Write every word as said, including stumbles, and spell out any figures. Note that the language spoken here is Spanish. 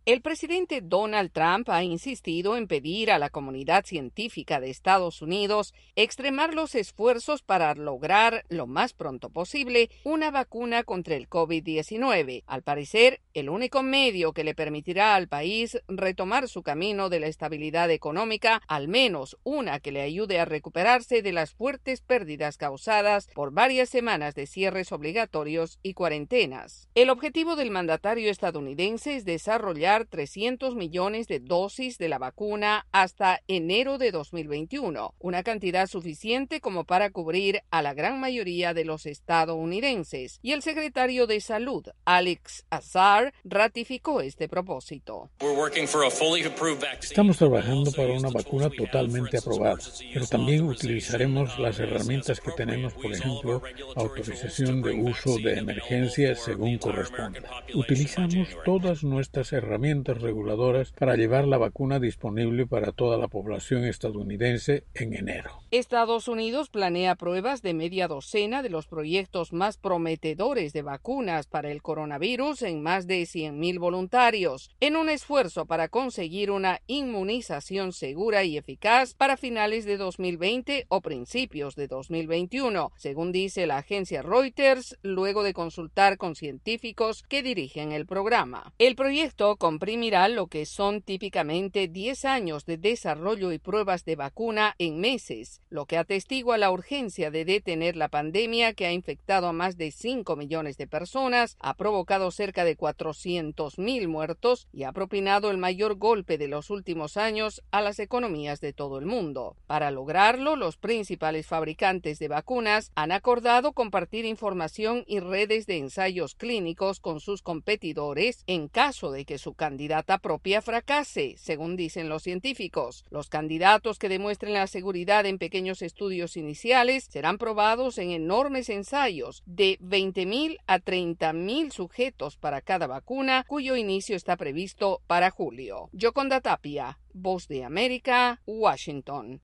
El presidente Donald Trump ha insistido en pedir a la comunidad científica de Estados Unidos extremar los esfuerzos para lograr lo más pronto posible una vacuna contra el COVID diecinueve. Al parecer, el único medio que le permitirá al país retomar su camino de la estabilidad económica, al menos una que le ayude a recuperarse de las fuertes pérdidas causadas por varias semanas de cierres obligatorios y cuarentenas. El objetivo del mandatario estadounidense es desarrollar trescientos millones de dosis de la vacuna hasta enero de dos mil veintiuno, una cantidad suficiente como para cubrir a la gran mayoría de los estadounidenses, y el secretario de Salud, Alex Azar, ratificó este propósito. Estamos trabajando para una vacuna totalmente aprobada, pero también utilizaremos las herramientas que tenemos, por ejemplo, autorización de uso de emergencia según corresponda. Utilizamos todas nuestras herramientas reguladoras para llevar la vacuna disponible para toda la población estadounidense en enero. Estados Unidos planea pruebas de media docena de los proyectos más prometedores de vacunas para el coronavirus en más de cien mil voluntarios, en un esfuerzo para conseguir una inmunización segura y eficaz para finales de dos mil veinte o principios de dos mil veintiuno, según dice la agencia Reuters, luego de consultar con científicos que dirigen el programa. El proyecto comprimirá lo que son típicamente diez años de desarrollo y pruebas de vacuna en meses, lo que atestigua la urgencia de detener la pandemia que ha infectado a más de cinco millones de personas, ha provocado cerca de cuatrocientos mil muertos y ha propinado el mayor golpe de los últimos años a las economías de todo el mundo. Para lograrlo, los principales fabricantes de vacunas han acordado compartir información y redes de ensayos clínicos con sus competidores en caso de que su candidata propia fracase, según dicen los científicos. Los candidatos que demuestren la seguridad en pequeños estudios iniciales serán probados en enormes ensayos de veinte mil a treinta mil sujetos para cada vacuna, cuyo inicio está previsto para julio. Yoconda Tapia, Voz de América, Washington.